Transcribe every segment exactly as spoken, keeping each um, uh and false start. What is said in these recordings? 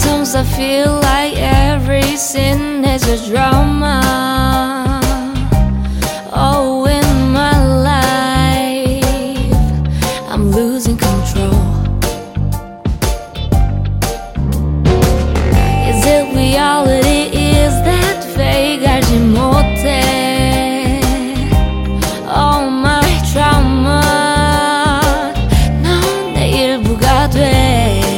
Sometimes I feel like every sin is a drama. Oh, in my life I'm losing control. Is it reality? Is that fake? 알지 못해. Oh, my trauma 넌 내 일부가 돼.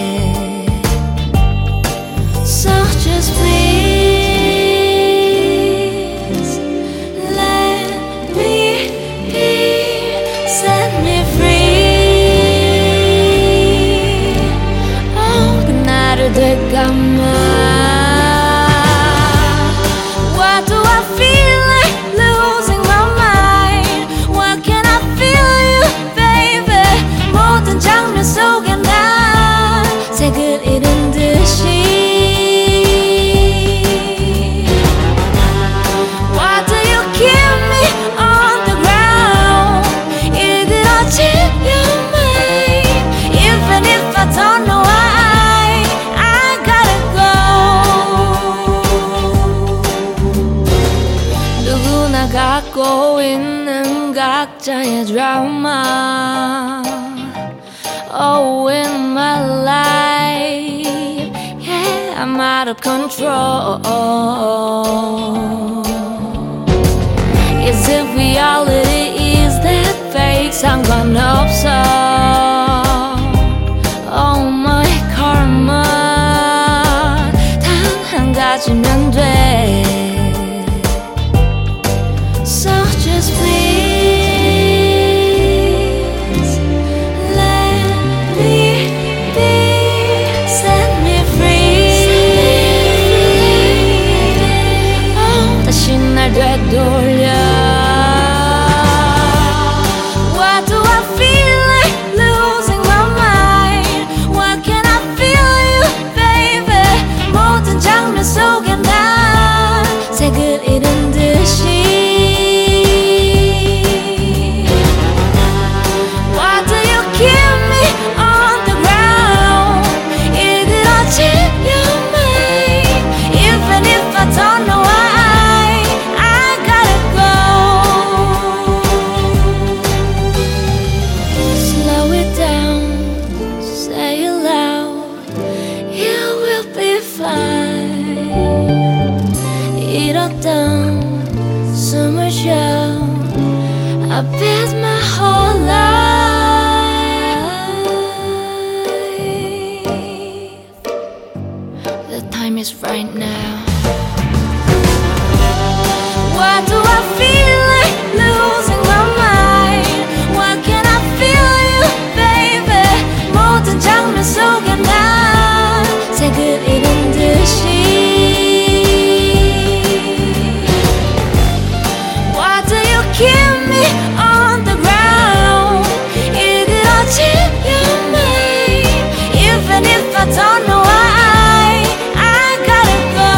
So just please let me be, set me free. Oh, 그날을 되감아. Why do I feel like losing my mind? Why can't I feel you, baby? 모든 장면 속에 난 색을 잃은 듯이. 갖고 있는 각자의 드라마. Oh, in my life, yeah, I'm out of control. Is it reality? Is that fake? 상관없어. Oh, my karma 단 한 가지면 돼. So just please let me be, set me free. Oh, 다시 날 되돌려. Why do I feel like losing my mind? Why can't I feel you, baby? 모든 장면 속에 난 색을 잃은 듯이. 잃었던 숨을 쉬어. I bet my whole life. The time is right now. Why do I feel like losing my mind? Why can't I feel you, baby? 모든 장면 속에 난 색을 잃은 듯이. Keep me on the ground. 일그러진 your mind. Even if I don't know why, I gotta go.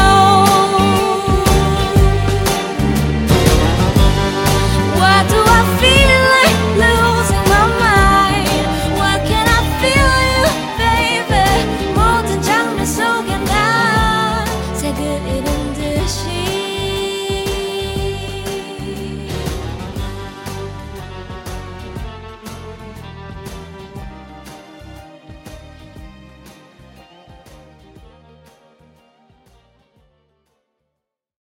Why do I feel like losing my mind? Why can't I feel you, baby? 모든 장면 속에 난 색을 잃은 듯이.